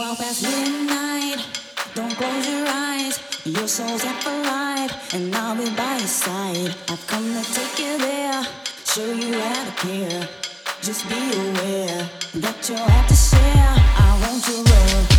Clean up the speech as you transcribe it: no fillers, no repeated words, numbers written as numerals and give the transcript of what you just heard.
past midnight. Don't close your eyes. Your soul's half alive, and I'll be by your side. I've come to take you there, show you how to care. Just be aware that you'll have to share. I want you love.